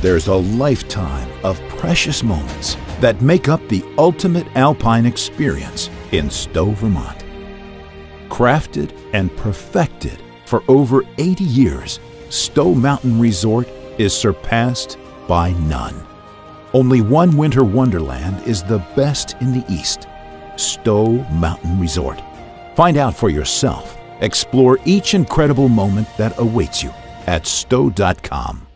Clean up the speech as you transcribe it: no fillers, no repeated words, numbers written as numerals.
There's a lifetime of precious moments that make up the ultimate alpine experience in Stowe, Vermont. Crafted and perfected for over 80 years, Stowe Mountain Resort is surpassed by none. Only one winter wonderland is the best in the East, Stowe Mountain Resort. Find out for yourself. Explore each incredible moment that awaits you at stowe.com.